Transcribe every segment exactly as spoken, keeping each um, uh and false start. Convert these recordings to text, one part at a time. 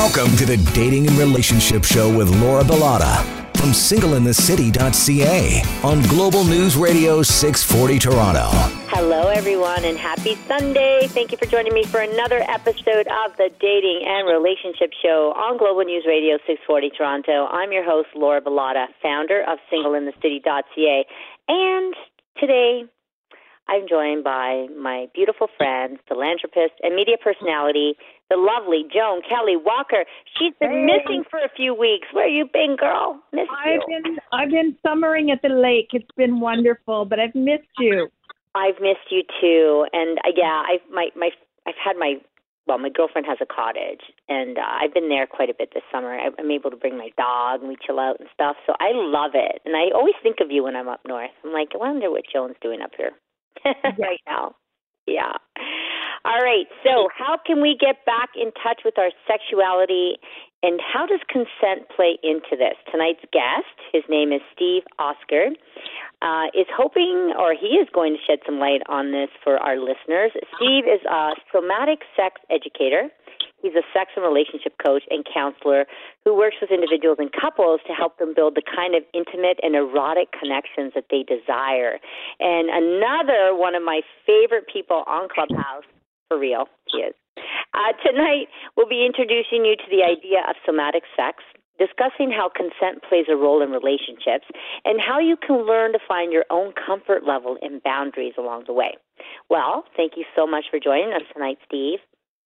Welcome to the Dating and Relationship Show with Laura Bilotta from single in the city dot c a on Global News Radio six forty Toronto. Hello, everyone, and happy Sunday. Thank you for joining me for another episode of the Dating and Relationship Show on Global News Radio six forty Toronto. I'm your host, Laura Bilotta, founder of single in the city dot c a. And today, I'm joined by my beautiful friend, philanthropist, and media personality, the lovely Joan Kelly Walker. She's been hey. missing for a few weeks. Where you been, girl? Missed I've you. been I've been summering at the lake. It's been wonderful, but I've missed you. I've missed you too, and uh, yeah, I my my I've had my well, my girlfriend has a cottage, and uh, I've been there quite a bit this summer. I, I'm able to bring my dog, and we chill out and stuff. So I love it, and I always think of you when I'm up north. I'm like, I wonder what Joan's doing up here right now. Yeah. All right. So how can we get back in touch with our sexuality, and how does consent play into this? Tonight's guest, his name is Steve Oscar, uh, is hoping, or he is going to shed some light on this for our listeners. Steve is a somatic sex educator. He's a sex and relationship coach and counselor who works with individuals and couples to help them build the kind of intimate and erotic connections that they desire. And another one of my favorite people on Clubhouse, for real, he is. Uh, tonight, we'll be introducing you to the idea of somatic sex, discussing how consent plays a role in relationships, and how you can learn to find your own comfort level and boundaries along the way. Well, thank you so much for joining us tonight, Steve.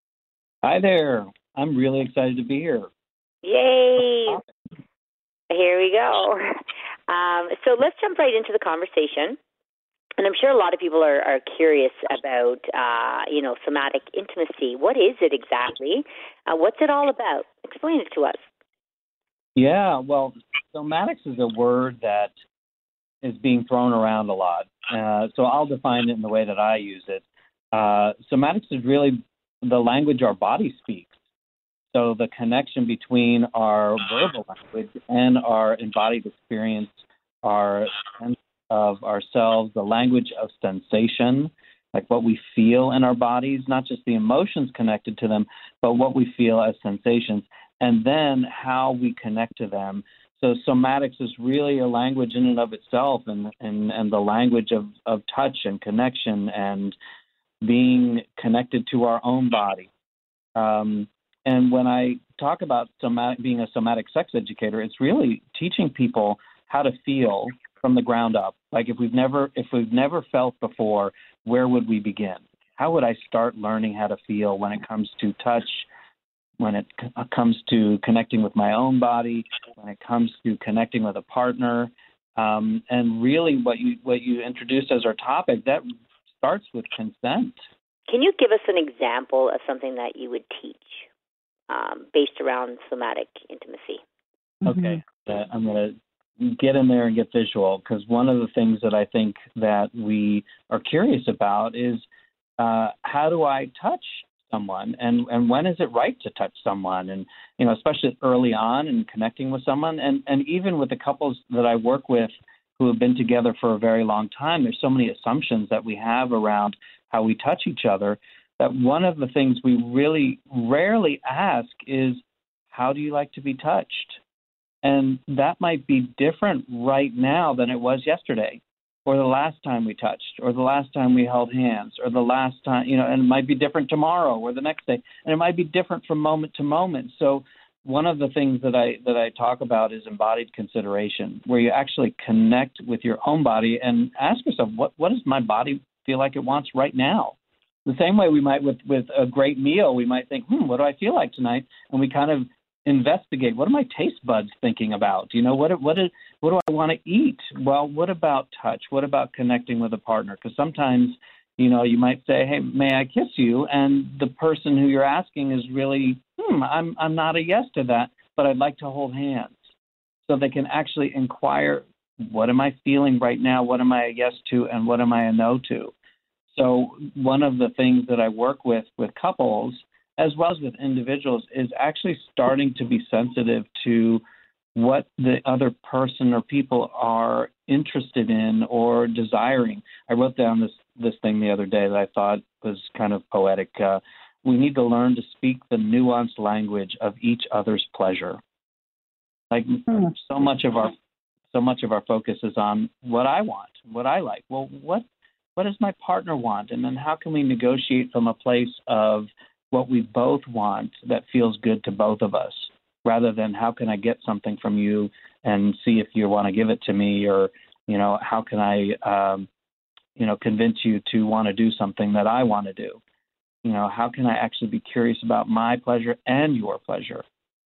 Hi there. I'm really excited to be here. Yay. Here we go. Um, so let's jump right into the conversation. And I'm sure a lot of people are, are curious about, uh, you know, somatic intimacy. What is it exactly? Uh, what's it all about? Explain it to us. Yeah, well, somatics is a word that is being thrown around a lot. Uh, so I'll define it in the way that I use it. Uh, somatics is really the language our body speaks. So the connection between our verbal language and our embodied experience, our sense of ourselves, the language of sensation, like what we feel in our bodies, not just the emotions connected to them, but what we feel as sensations, and then how we connect to them. So somatics is really a language in and of itself, and, and, and the language of, of touch and connection and being connected to our own body. Um, and when I talk about somatic, being a somatic sex educator, it's really teaching people how to feel from the ground up. Like if we've never, if we've never felt before, where would we begin? How would I start learning how to feel when it comes to touch, when it c- comes to connecting with my own body, when it comes to connecting with a partner? Um, and really what you, what you introduced as our topic, that starts with consent. Can you give us an example of something that you would teach um, based around somatic intimacy? Okay. Uh, I'm going to get in there and get visual, because one of the things that I think that we are curious about is uh, how do I touch someone, and, and when is it right to touch someone? And, you know, especially early on in connecting with someone, and, and even with the couples that I work with who have been together for a very long time, there's so many assumptions that we have around how we touch each other that one of the things we really rarely ask is, how do you like to be touched? And that might be different right now than it was yesterday, or the last time we touched, or the last time we held hands, or the last time, you know, and it might be different tomorrow or the next day, and it might be different from moment to moment. So one of the things that I that I talk about is embodied consideration, where you actually connect with your own body and ask yourself, what, what does my body feel like it wants right now? The same way we might with, with a great meal, we might think, hmm, what do I feel like tonight? And we kind of investigate, what are my taste buds thinking about? You know, what what is, what do I want to eat? Well, what about touch? What about connecting with a partner? Because sometimes, you know, you might say, hey, may I kiss you? And the person who you're asking is really, hmm, I'm I'm not a yes to that, but I'd like to hold hands. So they can actually inquire, what am I feeling right now? What am I a yes to? And what am I a no to? So one of the things that I work with with couples, as well as with individuals, is actually starting to be sensitive to what the other person or people are interested in or desiring. I wrote down this, this thing the other day that I thought was kind of poetic. Uh, we need to learn to speak the nuanced language of each other's pleasure. Like mm-hmm. so much of our so much of our focus is on what I want, what I like. Well, what what does my partner want? And then how can we negotiate from a place of what we both want that feels good to both of us, rather than how can I get something from you and see if you want to give it to me, or, you know, how can I, um, you know, convince you to want to do something that I want to do? You know, how can I actually be curious about my pleasure and your pleasure?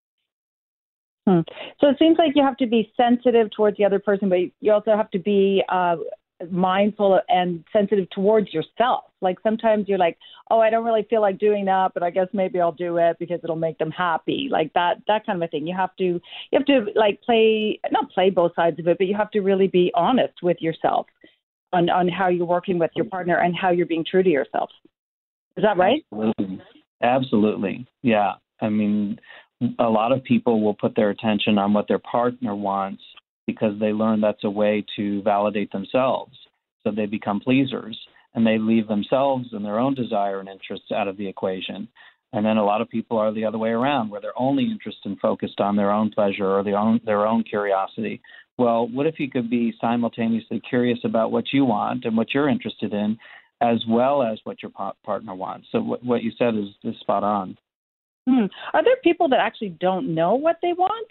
Hmm. So it seems like you have to be sensitive towards the other person, but you also have to be uh, mindful and sensitive towards yourself. Like sometimes you're like, oh, I don't really feel like doing that, but I guess maybe I'll do it because it'll make them happy. Like that, that kind of a thing. You have to, you have to like play, not play both sides of it, but you have to really be honest with yourself on, on how you're working with your partner and how you're being true to yourself. Is that right? Absolutely. Absolutely. Yeah. I mean, a lot of people will put their attention on what their partner wants because they learn that's a way to validate themselves. So they become pleasers and they leave themselves and their own desire and interests out of the equation. And then a lot of people are the other way around, where they're only interested and focused on their own pleasure or their own, their own curiosity. Well, what if you could be simultaneously curious about what you want and what you're interested in, as well as what your partner wants? So what, what you said is, is spot on. Hmm. Are there people that actually don't know what they want?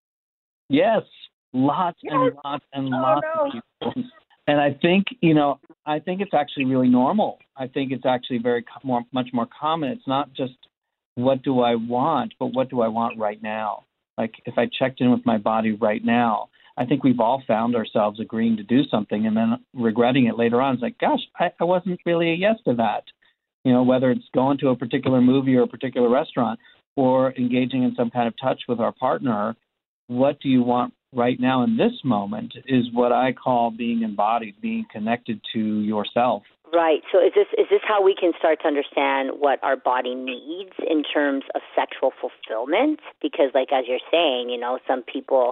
Yes, lots yes. and lots and oh, lots no. of people. And I think, you know, I think it's actually really normal. I think it's actually very more, much more common. It's not just what do I want, but what do I want right now? Like if I checked in with my body right now, I think we've all found ourselves agreeing to do something and then regretting it later on. It's like, gosh, I, I wasn't really a yes to that. You know, whether it's going to a particular movie or a particular restaurant or engaging in some kind of touch with our partner, what do you want right now in this moment is what I call being embodied, being connected to yourself. Right. So is this is this how we can start to understand what our body needs in terms of sexual fulfillment? Because, like, as you're saying, you know, some people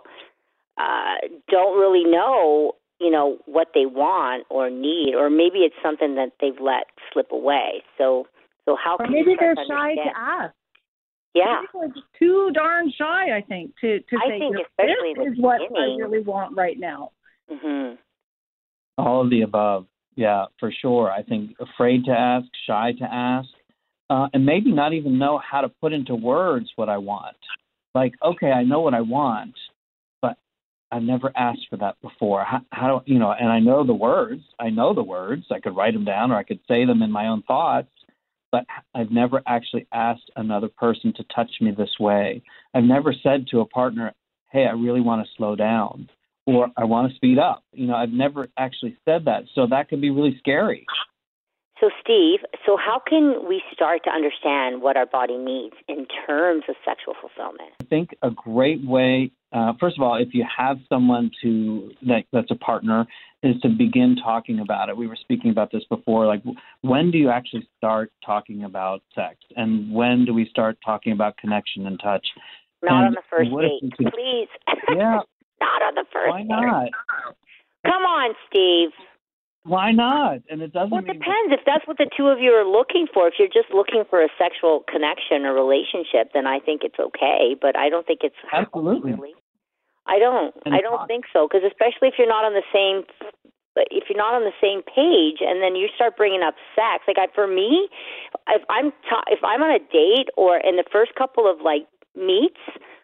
uh, don't really know, you know, what they want or need, or maybe it's something that they've let slip away. So, so how? Or can maybe they're to shy to ask. Yeah, maybe they're too darn shy. I think to to I say think this especially is in the what beginning. I really want right now. Mm-hmm. All of the above. Yeah, for sure. I think afraid to ask, shy to ask, uh, and maybe not even know how to put into words what I want. Like, okay, I know what I want, but I've never asked for that before. How, how do you know? And I know the words. I know the words. I could write them down, or I could say them in my own thoughts. But I've never actually asked another person to touch me this way. I've never said to a partner, "Hey, I really want to slow down," or "I want to speed up." You know, I've never actually said that. So that could be really scary. So, Steve, so how can we start to understand what our body needs in terms of sexual fulfillment? I think a great way, uh, first of all, if you have someone to that, that's a partner, is to begin talking about it. We were speaking about this before. Like, when do you actually start talking about sex? And when do we start talking about connection and touch? Not and on the first date, could, please. Yeah. Not on the first Why not? date. Come on, Steve. Why not? And it doesn't. Well, it mean depends. If that's what the two of you are looking for, if you're just looking for a sexual connection or relationship, then I think it's okay. But I don't think it's absolutely. Really. I don't. And I don't think so. Because especially if you're not on the same, if you're not on the same page, and then you start bringing up sex. Like I, for me, if I'm ta- if I'm on a date or in the first couple of like meets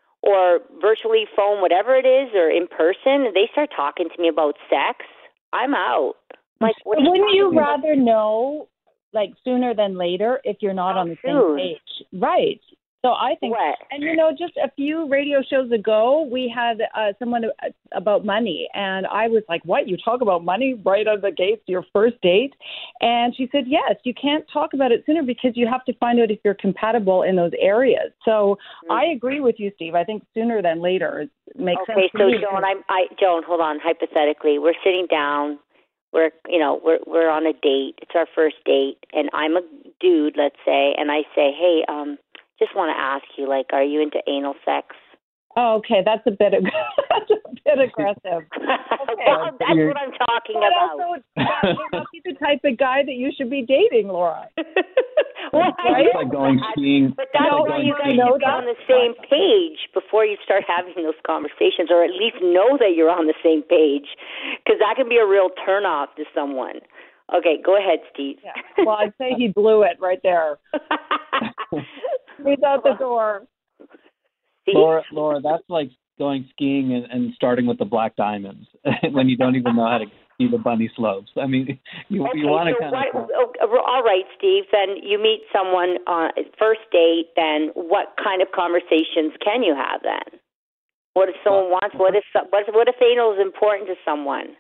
or virtually phone, whatever it is, or in person, they start talking to me about sex, I'm out. Like, what wouldn't you, you rather know, like, sooner than later if you're not oh, on the soon. same page? Right. So I think, what? and you know, just a few radio shows ago, we had uh, someone about money, and I was like, what, you talk about money right out of the gates, your first date? And she said, yes, you can't talk about it sooner because you have to find out if you're compatible in those areas. So mm-hmm. I agree with you, Steve. I think sooner than later makes okay, sense. Okay, so Joan, I'm, I, Joan, hold on, hypothetically, we're sitting down, we're, you know, we're, we're on a date, it's our first date, and I'm a dude, let's say, and I say, hey, um, just want to ask you, like, are you into anal sex? Oh, okay, that's a bit ag- that's a bit aggressive. Okay. Well, that's what I'm talking but about. Also, that may not be the type of guy that you should be dating, Laura. well, It's just like going skiing. But that's like why going you guys skiing. should be on the same page before you start having those conversations, or at least know that you're on the same page, because that can be a real turnoff to someone. Okay, go ahead, Steve. Yeah. Well, I'd say he blew it right there. He's out the door. See? Laura, Laura, that's like going skiing and, and starting with the black diamonds when you don't even know how to ski the bunny slopes. I mean, you okay, you want to so kind what, of. oh, all right, Steve. Then you meet someone on first date. Then what kind of conversations can you have then? What if someone Well, wants? What if what if, what if anal is important to someone?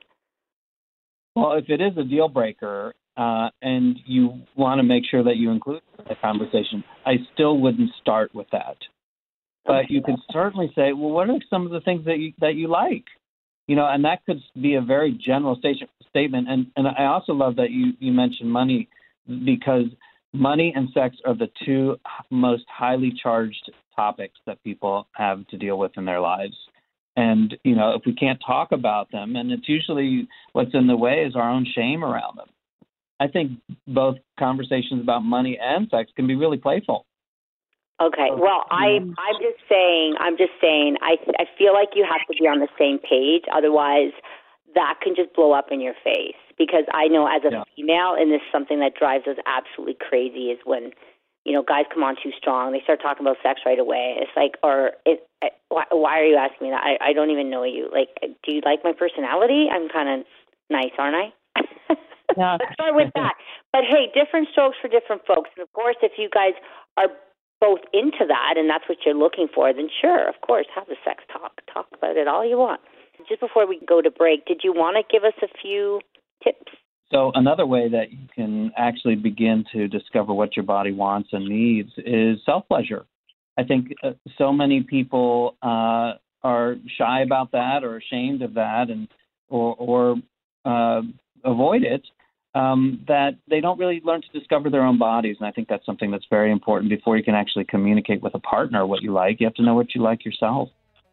Well, if it is a deal breaker uh, and you want to make sure that you include the conversation, I still wouldn't start with that. But you could certainly say, well, what are some of the things that you that you like? You know, and that could be a very general station, statement. And and I also love that you, you mentioned money, because money and sex are the two most highly charged topics that people have to deal with in their lives. And, you know, if we can't talk about them, and it's usually what's in the way is our own shame around them. I think both conversations about money and sex can be really playful. Okay. Well, I I'm just saying I'm just saying I I feel like you have to be on the same page. Otherwise, that can just blow up in your face. Because I know as a yeah. female, and this is something that drives us absolutely crazy, is when, you know, guys come on too strong. They start talking about sex right away. It's like, or it, why, why are you asking me that? I, I don't even know you. Like, do you like my personality? I'm kind of nice, aren't I? Yeah. Let's start with that. But hey, different strokes for different folks. And of course, if you guys are both into that and that's what you're looking for, then sure, of course, have the sex talk. Talk about it all you want. Just before we go to break, did you want to give us a few tips? So another way that you can actually begin to discover what your body wants and needs is self-pleasure. I think uh, so many people uh, are shy about that or ashamed of that, and or, or uh, avoid it, um, that they don't really learn to discover their own bodies. And I think that's something that's very important before you can actually communicate with a partner what you like. You have to know what you like yourself.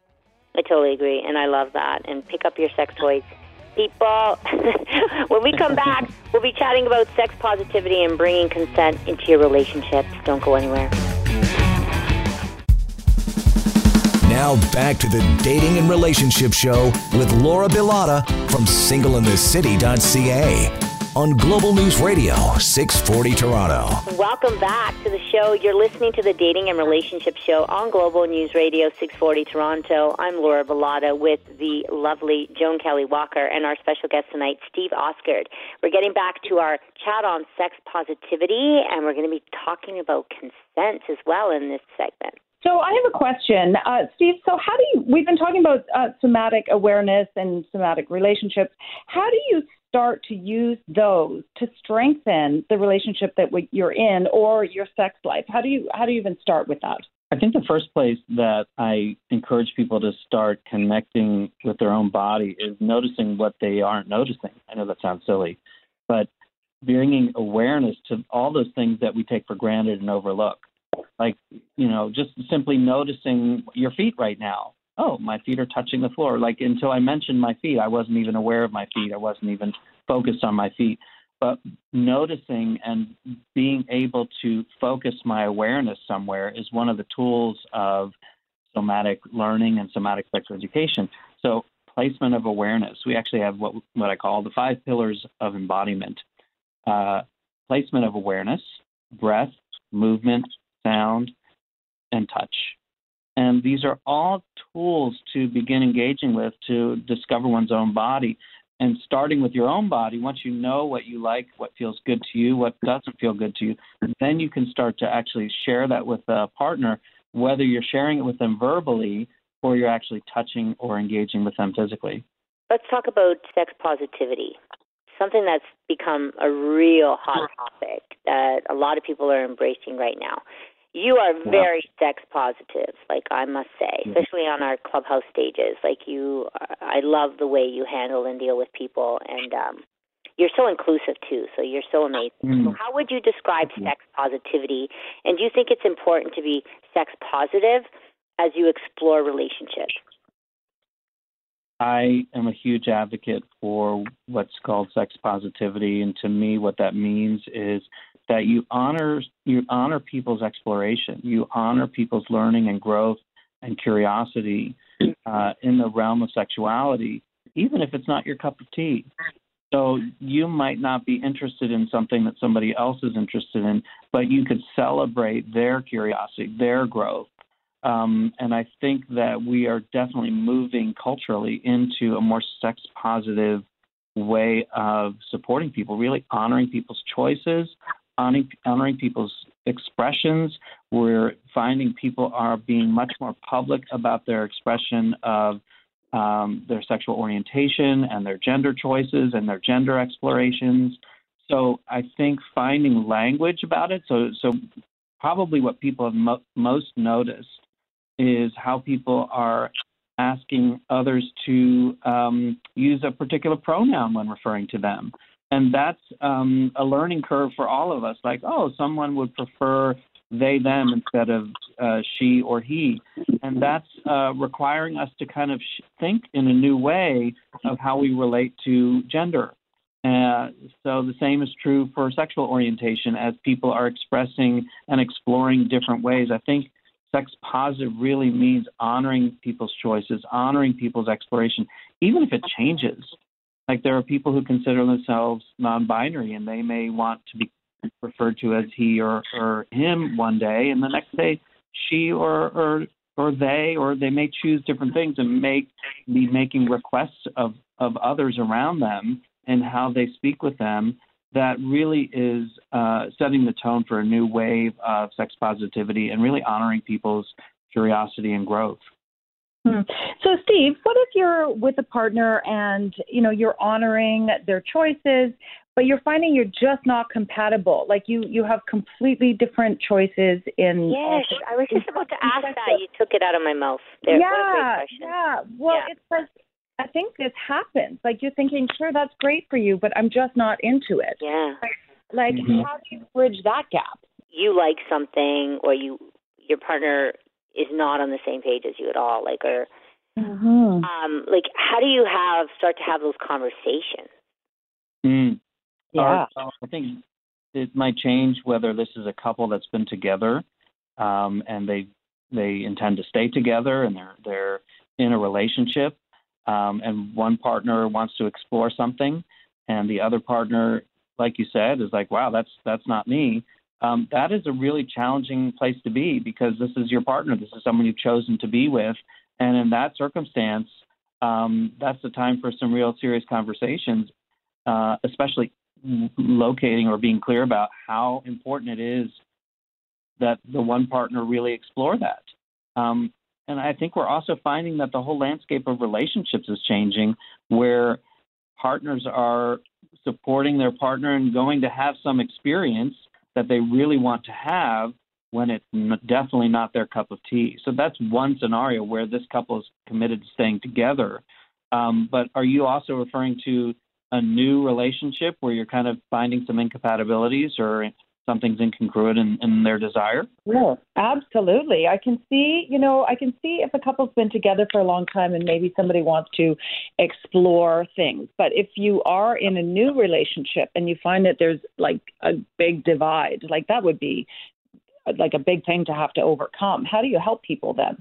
I totally agree, and I love that. And pick up your sex toys. People, when we come back, we'll be chatting about sex positivity and bringing consent into your relationships. Don't go anywhere. Now back to the Dating and Relationship Show with Laura Bilotta from single in the city dot c a on Global News Radio, six forty Toronto. Welcome back to the show. You're listening to the Dating and Relationship Show on Global News Radio, six forty Toronto. I'm Laura Bilotta with the lovely Joan Kelly Walker and our special guest tonight, Steve Osgood. We're getting back to our chat on sex positivity, and we're going to be talking about consent as well in this segment. So I have a question, uh, Steve. So how do you, we've been talking about uh, somatic awareness and somatic relationships. How do you start to use those to strengthen the relationship that you're in or your sex life? How do you, how do you even start with that? I think the first place that I encourage people to start connecting with their own body is noticing what they aren't noticing. I know that sounds silly, but bringing awareness to all those things that we take for granted and overlook. Like, you know, just simply noticing your feet right now. Oh, my feet are touching the floor. Like, until I mentioned my feet, I wasn't even aware of my feet. I wasn't even focused on my feet. But noticing and being able to focus my awareness somewhere is one of the tools of somatic learning and somatic sex education. So placement of awareness. We actually have what, what I call the five pillars of embodiment. Uh, placement of awareness, breath, movement, sound, and touch. And these are all tools to begin engaging with to discover one's own body. And starting with your own body, once you know what you like, what feels good to you, what doesn't feel good to you, then you can start to actually share that with a partner, whether you're sharing it with them verbally or you're actually touching or engaging with them physically. Let's talk about sex positivity, something that's become a real hot topic that a lot of people are embracing right now. You are very yeah. sex positive, like I must say, especially on our Clubhouse stages. Like you, I love the way you handle and deal with people, and um, you're so inclusive too. So you're so amazing. Mm. So how would you describe sex positivity? And do you think it's important to be sex positive as you explore relationships? I am a huge advocate for what's called sex positivity, and to me, what that means is that you honor you honor people's exploration, you honor people's learning and growth and curiosity uh, in the realm of sexuality, even if it's not your cup of tea. So you might not be interested in something that somebody else is interested in, but you could celebrate their curiosity, their growth. Um, and I think that we are definitely moving culturally into a more sex-positive way of supporting people, really honoring people's choices, honoring, honoring people's expressions. We're finding people are being much more public about their expression of um, their sexual orientation and their gender choices and their gender explorations. So I think finding language about it, so so probably what people have mo- most noticed is how people are asking others to um, use a particular pronoun when referring to them. And that's um, a learning curve for all of us. Like, oh, someone would prefer they, them instead of uh, she or he. And that's uh, requiring us to kind of sh- think in a new way of how we relate to gender. Uh, so the same is true for sexual orientation as people are expressing and exploring different ways. I think sex positive really means honoring people's choices, honoring people's exploration, even if it changes. Like there are people who consider themselves non-binary and they may want to be referred to as he or, or him one day, and the next day she or, or or they, or they may choose different things and make be making requests of, of others around them and how they speak with them. That really is uh, setting the tone for a new wave of sex positivity and really honoring people's curiosity and growth. Hmm. So, Steve, what if you're with a partner and, you know, you're honoring their choices, but you're finding you're just not compatible? Like you, you have completely different choices in. Yes, I was just about to ask that. You took it out of my mouth. There. Yeah, what a great question. yeah. Well, yeah. it's like, I think this happens. Like you're thinking, sure, that's great for you, but I'm just not into it. Yeah. Like, Mm-hmm. how do you bridge that gap? You like something, or you, your partner is not on the same page as you at all. Like, or, Mm-hmm. um, like, how do you have start to have those conversations? Mm. Yeah. Uh, I think it might change whether this is a couple that's been together um, and they they intend to stay together and they're they're in a relationship. Um, and one partner wants to explore something, and the other partner, like you said, is like, wow, that's that's not me. Um, that is a really challenging place to be because this is your partner. This is someone you've chosen to be with. And in that circumstance, um, that's the time for some real serious conversations, uh, especially locating or being clear about how important it is that the one partner really explore that. Um, And I think we're also finding that the whole landscape of relationships is changing, where partners are supporting their partner and going to have some experience that they really want to have when it's definitely not their cup of tea. So that's one scenario where this couple is committed to staying together. Um, but are you also referring to a new relationship where you're kind of finding some incompatibilities or something's incongruent in, in their desire? Yeah, absolutely. I can see, you know, I can see if a couple's been together for a long time and maybe somebody wants to explore things. But if you are in a new relationship and you find that there's like a big divide, like that would be like a big thing to have to overcome. How do you help people then?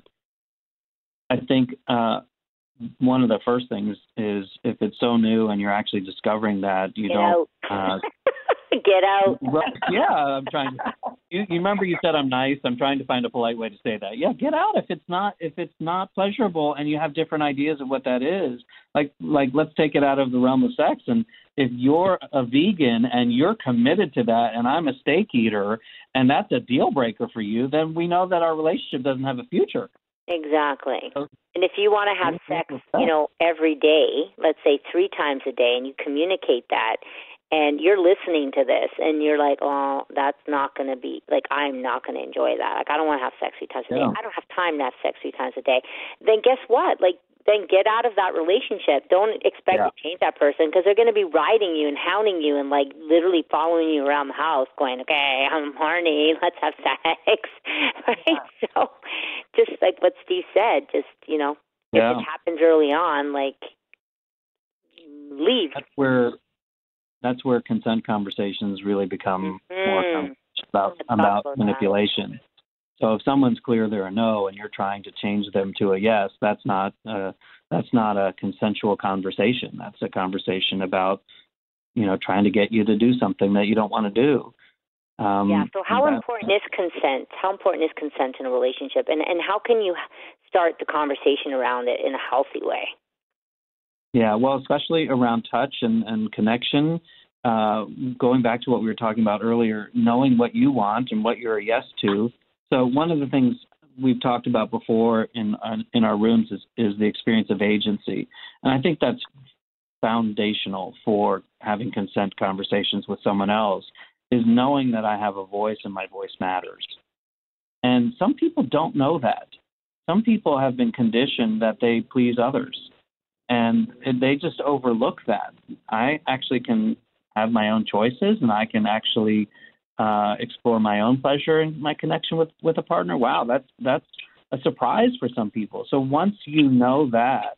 I think uh, one of the first things is if it's so new and you're actually discovering that you Get don't. out. Uh, Get out. Right, yeah, I'm trying to. You, you remember you said I'm nice. I'm trying to find a polite way to say that. Yeah, get out if it's not if it's not pleasurable and you have different ideas of what that is. Like like let's take it out of the realm of sex. And if you're a vegan and you're committed to that, and I'm a steak eater, and that's a deal breaker for you, then we know that our relationship doesn't have a future. Exactly. And if you want to have sex, you know, every day, let's say three times a day, and you communicate that, and you're listening to this, and you're like, oh, that's not going to be, like, I'm not going to enjoy that. Like, I don't want to have sex three times a day. Yeah. I don't have time to have sex three times a day. Then guess what? Like, then get out of that relationship. Don't expect Yeah. to change that person because they're going to be riding you and hounding you and, like, literally following you around the house going, okay, I'm horny, let's have sex, right? Yeah. So just like what Steve said, just, you know, Yeah. if it happens early on, like, leave. That's where that's where consent conversations really become Mm-hmm. more com- about Let's talk about about manipulation. So if someone's clear they're a no and you're trying to change them to a yes, that's not uh, that's not a consensual conversation. That's a conversation about, you know, trying to get you to do something that you don't want to do. Um, Yeah, so how that- important is consent? How important is consent in a relationship? And and how can you start the conversation around it in a healthy way? Yeah, well, especially around touch and, and connection, uh, going back to what we were talking about earlier, knowing what you want and what you're a yes to. So one of the things we've talked about before in in our rooms is, is the experience of agency. And I think that's foundational for having consent conversations with someone else, is knowing that I have a voice and my voice matters. And some people don't know that. Some people have been conditioned that they please others, and they just overlook that. I actually can have my own choices, and I can actually uh, explore my own pleasure and my connection with, with a partner. Wow, that's that's a surprise for some people. So once you know that,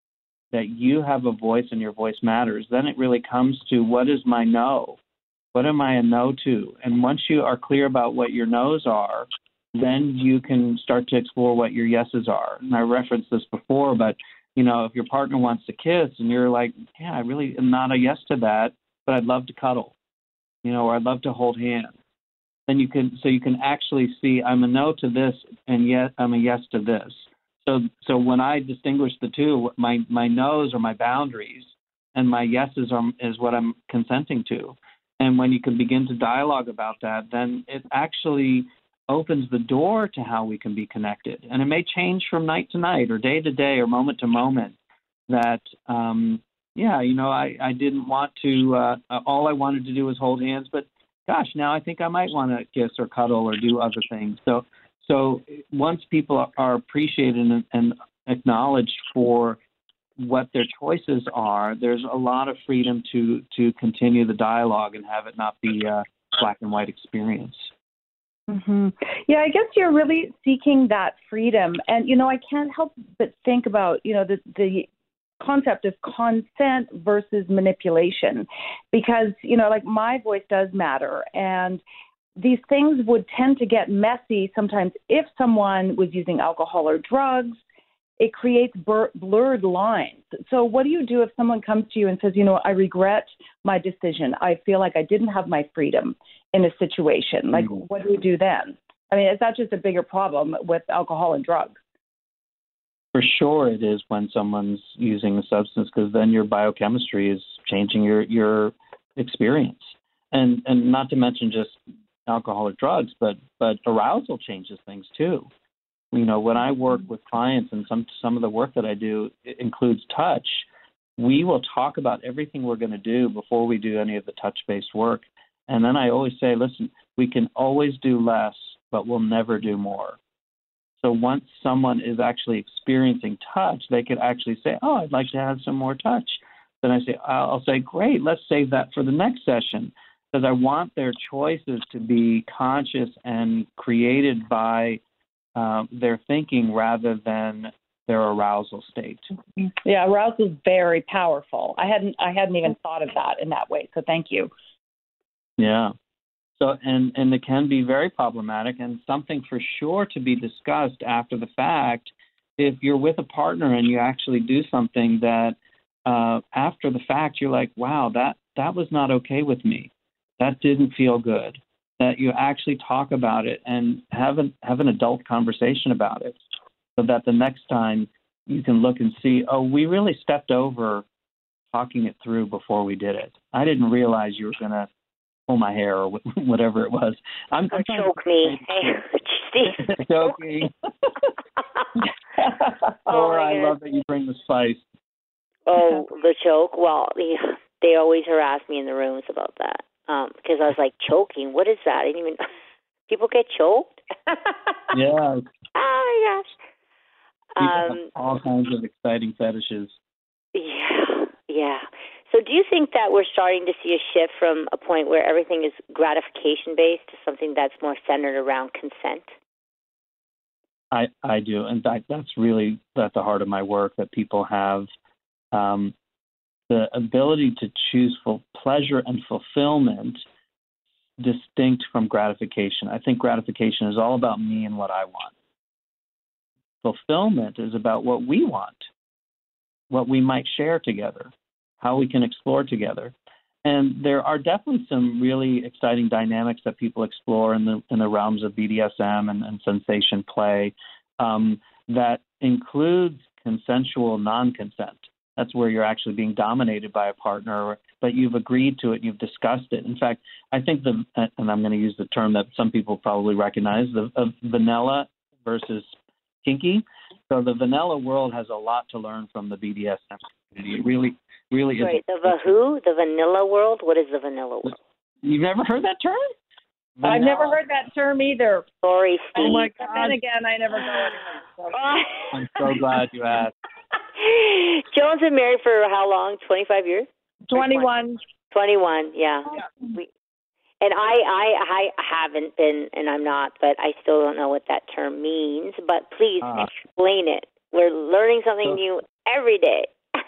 that you have a voice and your voice matters, then it really comes to, what is my no? What am I a no to? And once you are clear about what your no's are, then you can start to explore what your yeses are. And I referenced this before, but you know, if your partner wants to kiss and you're like, yeah, I really am not a yes to that, but I'd love to cuddle, you know, or I'd love to hold hands, then you can, so you can actually see, I'm a no to this, and yet I'm a yes to this. So, so when I distinguish the two, my, my no's are my boundaries and my yeses are, is what I'm consenting to. And when you can begin to dialogue about that, then it actually opens the door to how we can be connected. And it may change from night to night or day to day or moment to moment that, um, yeah, you know, I, I didn't want to, uh, all I wanted to do was hold hands, but gosh, now I think I might want to kiss or cuddle or do other things. So, so once people are appreciated and, and acknowledged for what their choices are, there's a lot of freedom to, to continue the dialogue and have it not be a black and white experience. Mm-hmm. Yeah, I guess you're really seeking that freedom. And, you know, I can't help but think about, you know, the, the concept of consent versus manipulation, because, you know, like my voice does matter. And these things would tend to get messy sometimes if someone was using alcohol or drugs. It creates blur- blurred lines. So what do you do if someone comes to you and says, you know, I regret my decision. I feel like I didn't have my freedom in a situation. Like, mm-hmm. What do you do then? I mean, is that just a bigger problem with alcohol and drugs? For sure it is when someone's using a substance, because then your biochemistry is changing your, your experience. And and not to mention just alcohol or drugs, but, but arousal changes things too. You know, when I work with clients, and some some of the work that I do includes touch, we will talk about everything we're going to do before we do any of the touch-based work. And then I always say, listen, we can always do less, but we'll never do more. So once someone is actually experiencing touch, they could actually say, oh, I'd like to have some more touch. Then I say, I'll say, great, let's save that for the next session, because I want their choices to be conscious and created by Um, their thinking rather than their arousal state. Yeah, arousal is very powerful. I hadn't I hadn't even thought of that in that way. So thank you. Yeah. So and and it can be very problematic, and something for sure to be discussed after the fact. If you're with a partner and you actually do something that uh, after the fact you're like, wow, that that was not okay with me. That didn't feel good. That you actually talk about it and have an, have an adult conversation about it, so that the next time you can look and see, oh, we really stepped over talking it through before we did it. I didn't realize you were going to pull my hair or whatever it was. I'm, or I'm choke me. Hey, choke me. Oh, or I love that you bring the spice. Oh, the choke? Well, they always harass me in the rooms about that. Um, because I was like, choking, what is that? I didn't even, people get choked? Yeah. Oh, my gosh. People Um, have all kinds of exciting fetishes. Yeah, yeah. So do you think that we're starting to see a shift from a point where everything is gratification-based to something that's more centered around consent? I, I do. In fact, that's really at the heart of my work, that people have um, the ability to choose full pleasure and fulfillment distinct from gratification. I think gratification is all about me and what I want. Fulfillment is about what we want, what we might share together, how we can explore together. And there are definitely some really exciting dynamics that people explore in the in the realms of B D S M and, and sensation play um, that includes consensual non-consent. That's where you're actually being dominated by a partner, but you've agreed to it, you've discussed it. In fact, I think the, and I'm going to use the term that some people probably recognize, the of vanilla versus kinky. So the vanilla world has a lot to learn from the B D S M community. It really, really is. Sorry, the Vahoo, the vanilla world? What is the vanilla world? You've never heard that term? Vanilla. I've never heard that term either. Sorry, Steve. Oh, my God. And then again, I never go anywhere. I'm so glad you asked. Joan's been married for how long? twenty-five years? twenty-one. twenty-one, yeah. yeah. We, and I, I, I haven't been, and I'm not, but I still don't know what that term means. But please uh, explain it. We're learning something so, new every day.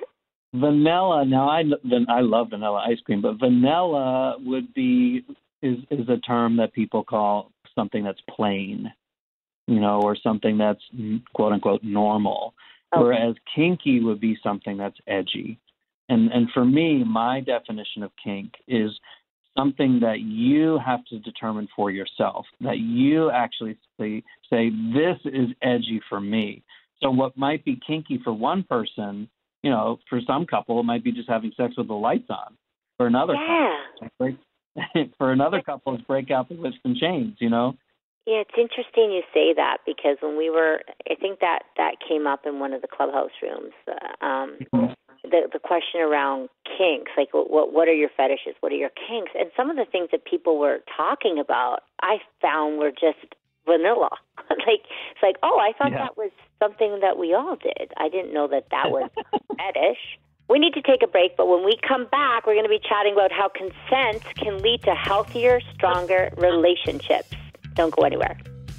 Vanilla. Now, I, I love vanilla ice cream, but vanilla would be is is a term that people call something that's plain, you know, or something that's quote unquote normal. Okay. Whereas kinky would be something that's edgy. And and for me, my definition of kink is something that you have to determine for yourself, that you actually say, say, this is edgy for me. So what might be kinky for one person, you know, for some couple, it might be just having sex with the lights on. For another yeah. couple, for another couple, it's break out the whips and chains, you know. Yeah, it's interesting you say that, because when we were, I think that, that came up in one of the clubhouse rooms, uh, um, mm-hmm. the the question around kinks, like what what are your fetishes, what are your kinks, and some of the things that people were talking about, I found were just vanilla. like it's like, oh, I thought yeah. that was something that we all did. I didn't know that that was fetish. We need to take a break, but when we come back, we're going to be chatting about how consent can lead to healthier, stronger relationships. Don't go anywhere.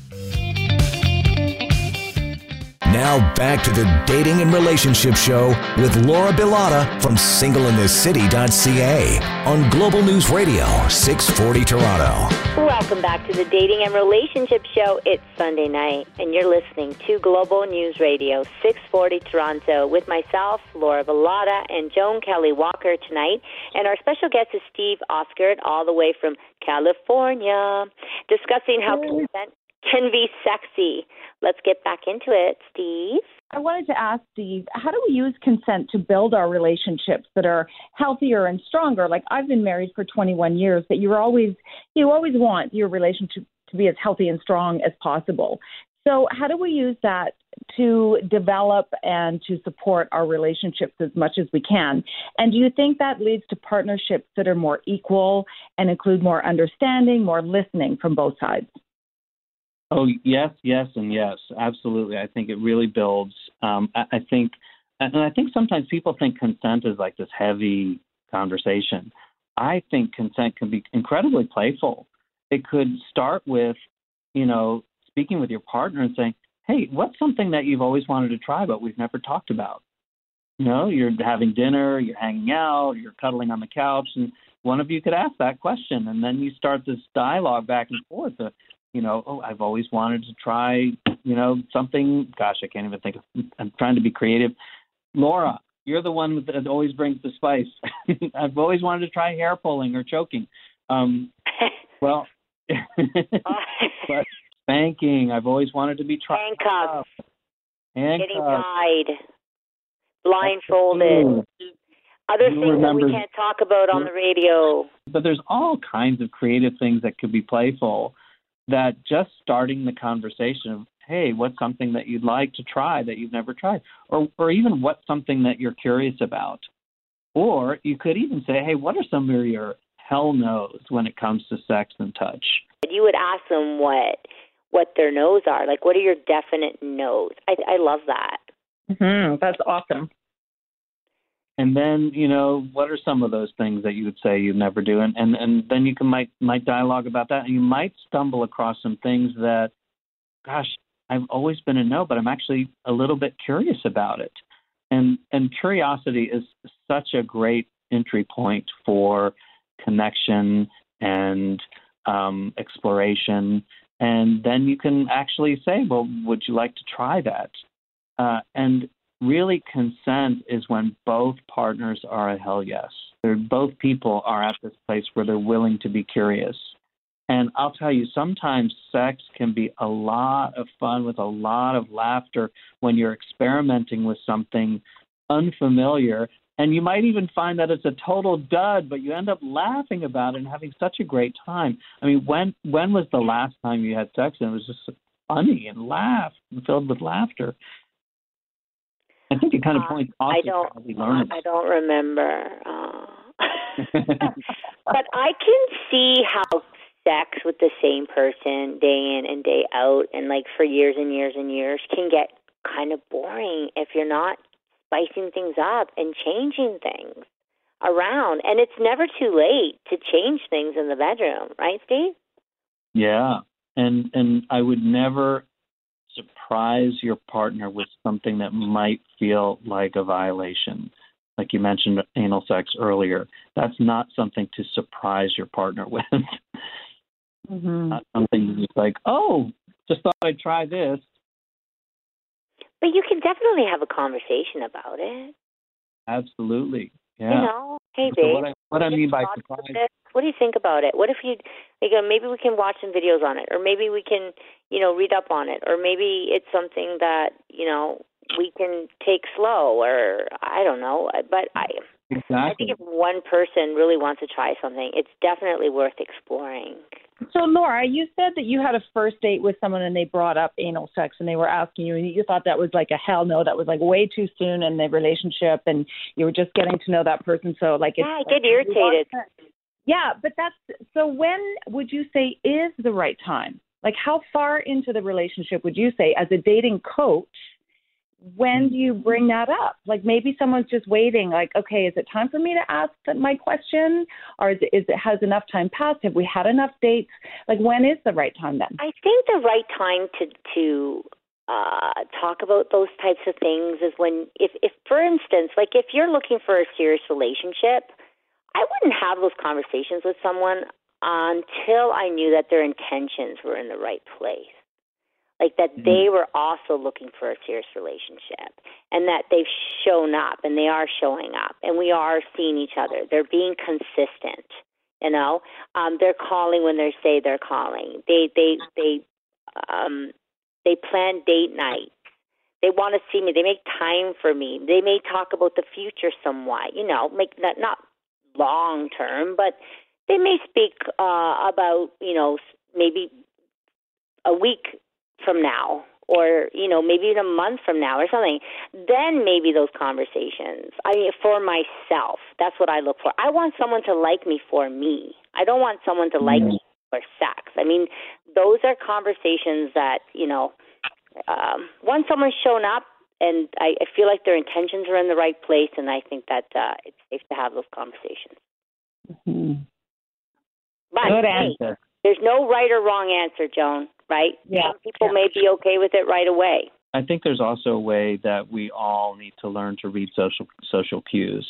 Now back to the Dating and Relationship Show with Laura Bilotta from single in the city dot c a on Global News Radio, six forty Toronto. Welcome back to the Dating and Relationship Show. It's Sunday night, and you're listening to Global News Radio, six forty Toronto, with myself, Laura Bilotta, and Joan Kelly Walker tonight. And our special guest is Steve Osgood, all the way from California, discussing how consent can be sexy. Let's get back into it, Steve. I wanted to ask Steve, how do we use consent to build our relationships that are healthier and stronger? Like, I've been married for twenty-one years, but you're always you always want your relationship to be as healthy and strong as possible. So how do we use that to develop and to support our relationships as much as we can? And do you think that leads to partnerships that are more equal and include more understanding, more listening from both sides? Oh, yes, yes, and yes, absolutely. I think it really builds. Um, I, I think, and I think sometimes people think consent is like this heavy conversation. I think consent can be incredibly playful. It could start with, you know, speaking with your partner and saying, hey, what's something that you've always wanted to try but we've never talked about? You know, you're having dinner, you're hanging out, you're cuddling on the couch, and one of you could ask that question, and then you start this dialogue back and forth. Uh, you know, oh, I've always wanted to try, you know, something. Gosh, I can't even think of. I'm trying to be creative. Laura, you're the one that always brings the spice. I've always wanted to try hair pulling or choking. Um, well, but spanking. I've always wanted to be tried. Handcuffs. Handcuffs. Getting tied. Blindfolded. Other you things remember, that we can't talk about on the radio. But there's all kinds of creative things that could be playful. That just starting the conversation of, hey, what's something that you'd like to try that you've never tried? Or or even what's something that you're curious about? Or you could even say, hey, what are some of your hell no's when it comes to sex and touch? You would ask them what what their no's are. Like, what are your definite no's? I, I love that. Mm-hmm. That's awesome. And then, you know, what are some of those things that you would say you'd never do? And and, and then you can might might dialogue about that. And you might stumble across some things that, gosh, I've always been a no, but I'm actually a little bit curious about it. And and curiosity is such a great entry point for connection and um, exploration. And then you can actually say, well, would you like to try that? Uh, and really consent is when both partners are a hell yes. They're, both people are at this place where they're willing to be curious. And I'll tell you, sometimes sex can be a lot of fun with a lot of laughter when you're experimenting with something unfamiliar. And you might even find that it's a total dud, but you end up laughing about it and having such a great time. I mean, when when was the last time you had sex and it was just funny and laugh, filled with laughter? I think it kind of points uh, I don't, how we learn I don't remember. Uh, but I can see how sex with the same person day in and day out and like for years and years and years can get kind of boring if you're not spicing things up and changing things around. And it's never too late to change things in the bedroom, right, Steve? Yeah. And and I would never surprise your partner with something that might feel like a violation. Like you mentioned anal sex earlier. That's not something to surprise your partner with. Mm-hmm. Not something that's like, oh, just thought I'd try this. But you can definitely have a conversation about it. Absolutely. Yeah. You know, hey, so babe. What I, what I mean by surprise. What do you think about it? What if you, like, uh, maybe we can watch some videos on it, or maybe we can, you know, read up on it, or maybe it's something that, you know, we can take slow, or I don't know. But I, exactly. I think if one person really wants to try something, it's definitely worth exploring. So, Laura, you said that you had a first date with someone and they brought up anal sex and they were asking you, and you thought that was like a hell no, that was like way too soon in the relationship, and you were just getting to know that person. So, like, it's, yeah, I get irritated. Yeah, but that's, so when would you say is the right time? Like, how far into the relationship would you say, as a dating coach, when do you bring that up? Like, maybe someone's just waiting, like, okay, is it time for me to ask my question? Or is it, is it has enough time passed? Have we had enough dates? Like, when is the right time then? I think the right time to, to uh, talk about those types of things is when, if, if, for instance, like if you're looking for a serious relationship, I wouldn't have those conversations with someone until I knew that their intentions were in the right place. Like that mm-hmm. they were also looking for a serious relationship, and that they've shown up and they are showing up and we are seeing each other. They're being consistent, you know. Um, they're calling when they say they're calling. They they they um, they plan date night. They want to see me. They make time for me. They may talk about the future somewhat, you know, make that not long term, but they may speak uh, about, you know, maybe a week from now, or, you know, maybe even a month from now or something. Then maybe those conversations. I mean, for myself, that's what I look for. I want someone to like me for me. I don't want someone to like mm-hmm. me for sex. I mean, those are conversations that, you know, um, once someone's shown up, and I, I feel like their intentions are in the right place, and I think that uh, it's safe to have those conversations. Mm-hmm. But Good hey, answer. There's no right or wrong answer, Joan, right? Yeah. Some people yeah. may be okay with it right away. I think there's also a way that we all need to learn to read social social cues.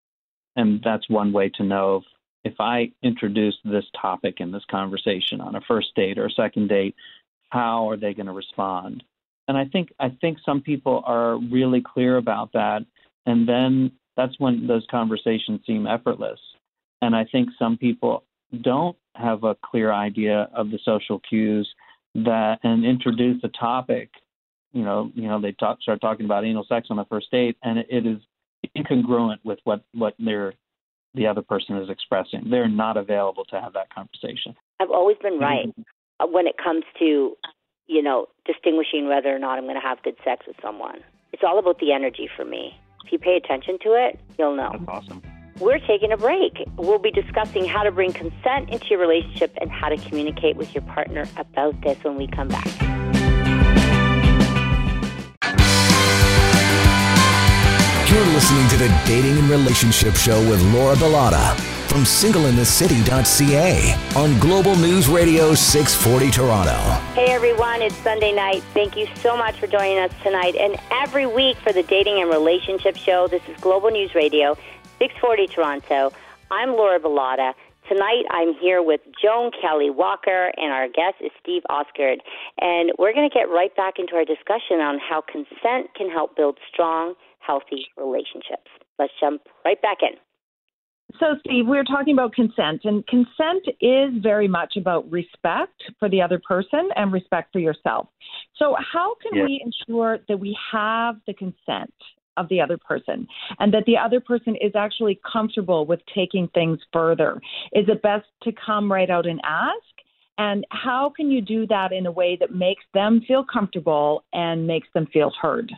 And that's one way to know if, if I introduce this topic in this conversation on a first date or a second date, how are they going to respond? And I think I think some people are really clear about that, and then that's when those conversations seem effortless. And I think some people don't have a clear idea of the social cues that and introduce a topic. You know, you know, they talk, start talking about anal sex on the first date, and it, it is incongruent with what what they're, the other person is expressing. They're not available to have that conversation. I've always been right mm-hmm. when it comes to, you know, distinguishing whether or not I'm going to have good sex with someone. It's all about the energy for me. If you pay attention to it, you'll know. That's awesome. We're taking a break. We'll be discussing how to bring consent into your relationship and how to communicate with your partner about this when we come back. You're listening listening to the Dating and Relationship Show with Laura Bilotta from single in the city dot c a on Global News Radio six forty Toronto. Hey everyone, it's Sunday night. Thank you so much for joining us tonight and every week for the Dating and Relationship Show. This is Global News Radio six forty Toronto. I'm Laura Bilotta. Tonight I'm here with Joan Kelly Walker and our guest is Steve Osgood. And we're going to get right back into our discussion on how consent can help build strong, healthy relationships. Let's jump right back in. So, Steve, we're talking about consent, and consent is very much about respect for the other person and respect for yourself. So how can Yeah. we ensure that we have the consent of the other person and that the other person is actually comfortable with taking things further? Is it best to come right out and ask? And how can you do that in a way that makes them feel comfortable and makes them feel heard?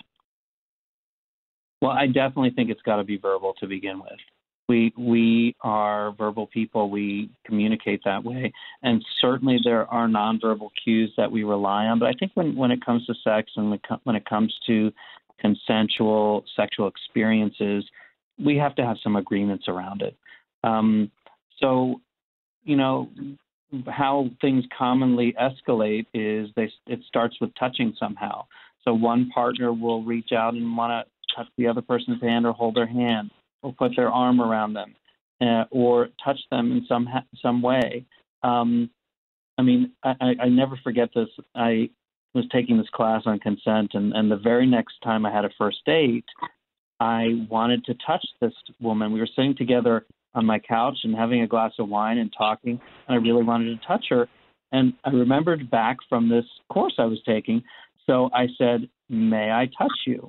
Well, I definitely think it's got to be verbal to begin with. We we are verbal people. We communicate that way. And certainly there are nonverbal cues that we rely on. But I think when, when it comes to sex and when it comes to consensual sexual experiences, we have to have some agreements around it. Um, so, you know, how things commonly escalate is they it starts with touching somehow. So one partner will reach out and want to touch the other person's hand or hold their hand, or put their arm around them, uh, or touch them in some ha- some way. Um, I mean, I, I, I never forget this. I was taking this class on consent, and, and the very next time I had a first date, I wanted to touch this woman. We were sitting together on my couch and having a glass of wine and talking, and I really wanted to touch her. And I remembered back from this course I was taking, so I said, "May I touch you?"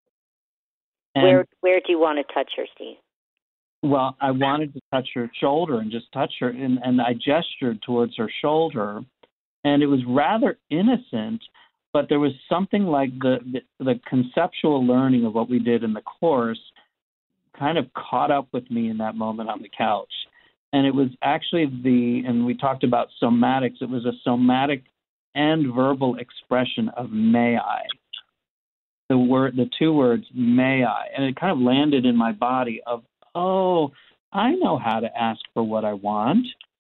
And, Where where do you want to touch her, Steve? well, I wanted to touch her shoulder and just touch her, and, and I gestured towards her shoulder, and it was rather innocent, but there was something like the, the, the conceptual learning of what we did in the course kind of caught up with me in that moment on the couch. And it was actually the, and we talked about somatics, it was a somatic and verbal expression of may I. The word, the two words, may I, and it kind of landed in my body of, oh, I know how to ask for what I want.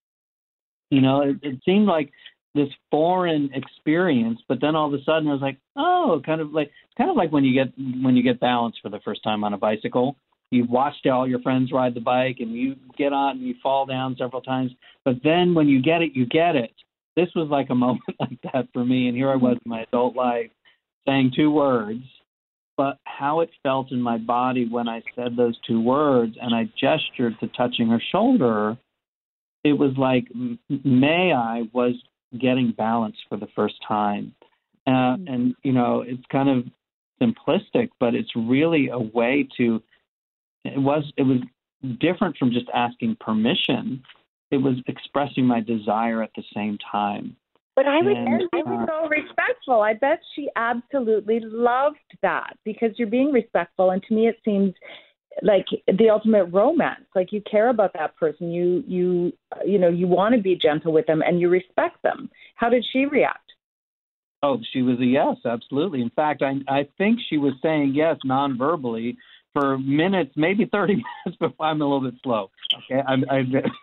You know, it, it seemed like this foreign experience, but then all of a sudden I was like, oh, kind of like, kind of like when you get when you get balance for the first time on a bicycle. You've watched all your friends ride the bike, and you get on and you fall down several times, but then when you get it, you get it. This was like a moment like that for me, and here I was in my adult life saying two words, but how it felt in my body when I said those two words and I gestured to touching her shoulder, it was like may I was getting balance for the first time. Uh, and, you know, it's kind of simplistic, but it's really a way to, it was, it was different from just asking permission. It was expressing my desire at the same time. But I would, And it was so respectful. I bet she absolutely loved that because you're being respectful. And to me, it seems like the ultimate romance. Like you care about that person. You, you, you know, you want to be gentle with them and you respect them. How did she react? Oh, she was a yes, absolutely. In fact, I, I think she was saying yes non-verbally for minutes, maybe thirty minutes before. I'm a little bit slow. Okay, I, I,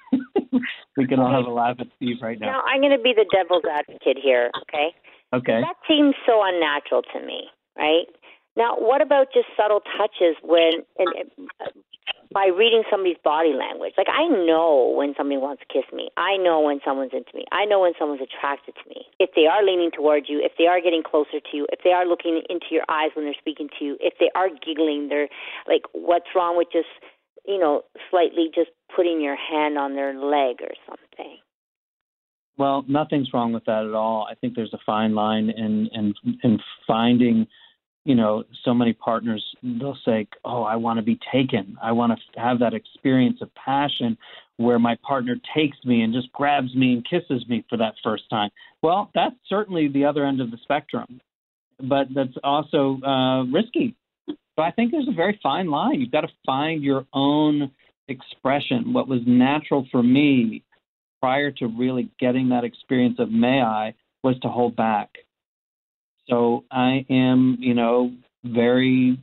we can all have a laugh at Steve right now. Now, I'm going to be the devil's advocate here, okay? Okay. That seems so unnatural to me, right? Now, what about just subtle touches when, and, uh, by reading somebody's body language? Like, I know when somebody wants to kiss me. I know when someone's into me. I know when someone's attracted to me. If they are leaning towards you, if they are getting closer to you, if they are looking into your eyes when they're speaking to you, if they are giggling, they're like, what's wrong with just, you know, slightly just putting your hand on their leg or something? Well, nothing's wrong with that at all. I think there's a fine line in in, in finding, you know, so many partners, they'll say, oh, I want to be taken. I want to have that experience of passion where my partner takes me and just grabs me and kisses me for that first time. Well, that's certainly the other end of the spectrum, but that's also uh, risky. So I think there's a very fine line. You've got to find your own expression. What was natural for me prior to really getting that experience of may I was to hold back. So I am, you know, very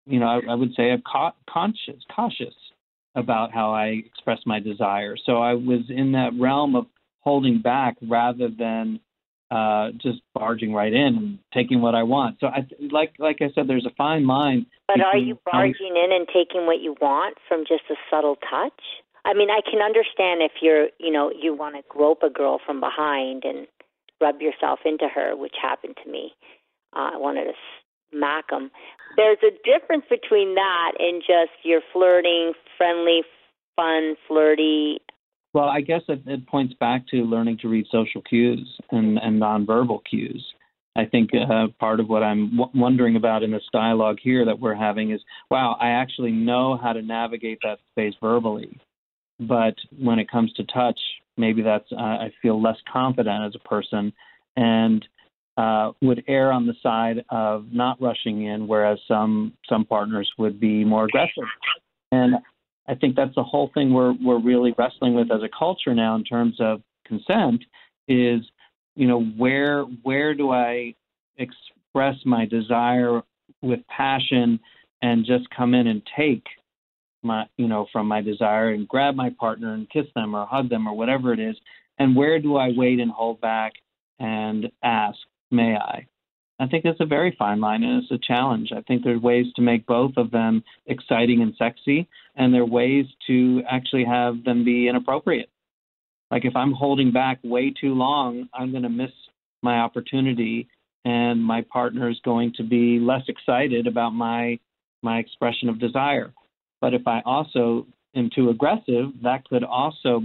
you know, I, I would say, a ca- conscious, cautious about how I express my desire. So I was in that realm of holding back rather than uh, just barging right in and taking what I want. So I like like I said, there's a fine line. But are you barging in and taking what you want from just a subtle touch? I mean, I can understand if you're, you know, you want to grope a girl from behind and rub yourself into her, which happened to me. Uh, I wanted to smack them. There's a difference between that and just you're flirting, friendly, fun, flirty. Well, I guess it, it points back to learning to read social cues and, and nonverbal cues. I think uh, part of what I'm w- wondering about in this dialogue here that we're having is, wow, I actually know how to navigate that space verbally. But when it comes to touch, maybe that's uh, I feel less confident as a person and uh, would err on the side of not rushing in, whereas some some partners would be more aggressive. And I think that's the whole thing we're we're really wrestling with as a culture now in terms of consent is, you know, where where do I express my desire with passion and just come in and take my, you know, from my desire and grab my partner and kiss them or hug them or whatever it is. And where do I wait and hold back and ask, may I? I think it's a very fine line and it's a challenge. I think there's ways to make both of them exciting and sexy, and there are ways to actually have them be inappropriate. Like if I'm holding back way too long, I'm going to miss my opportunity and my partner is going to be less excited about my my expression of desire. But if I also am too aggressive, that could also,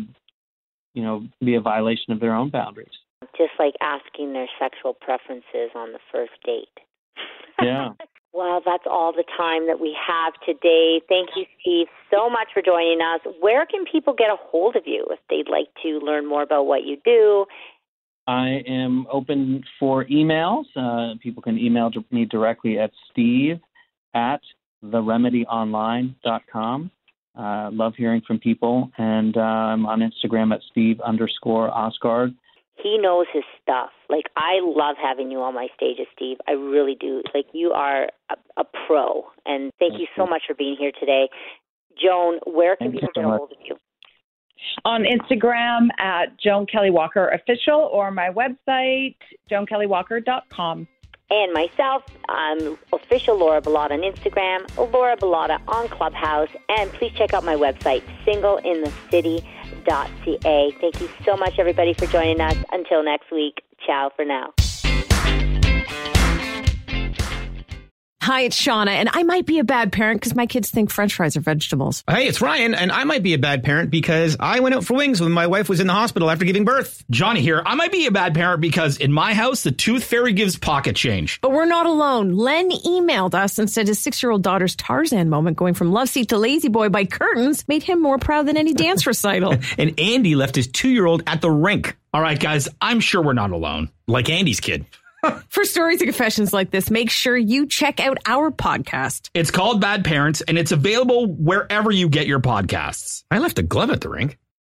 you know, be a violation of their own boundaries. Just like asking their sexual preferences on the first date. Yeah. Well, that's all the time that we have today. Thank you, Steve, so much for joining us. Where can people get a hold of you if they'd like to learn more about what you do? I am open for emails. Uh, people can email me directly at steve at the remedy online dot com. Uh, love hearing from people. And uh, I'm on Instagram at steve underscore Osgard. He knows his stuff. Like, I love having you on my stages, Steve. I really do. Like, you are a, a pro. And thank, thank you so you. much for being here today. Joan, where can thank people get a hold of you? On Instagram at Joan Kelly Walker Official or my website, joan kelly walker dot com. And myself, um, official Laura Bilotta on Instagram, Laura Bilotta on Clubhouse. And please check out my website, single in the city dot c a. Thank you so much, everybody, for joining us. Until next week, ciao for now. Hi, it's Shauna, and I might be a bad parent because my kids think French fries are vegetables. Hey, it's Ryan, and I might be a bad parent because I went out for wings when my wife was in the hospital after giving birth. Johnny here. I might be a bad parent because in my house, the tooth fairy gives pocket change. But we're not alone. Len emailed us and said his six-year-old daughter's Tarzan moment going from love seat to lazy boy by curtains made him more proud than any dance recital. And Andy left his two-year-old at the rink. All right, guys, I'm sure we're not alone. Like Andy's kid. For stories and confessions like this, make sure you check out our podcast. It's called Bad Parents, and it's available wherever you get your podcasts. I left a glove at the rink.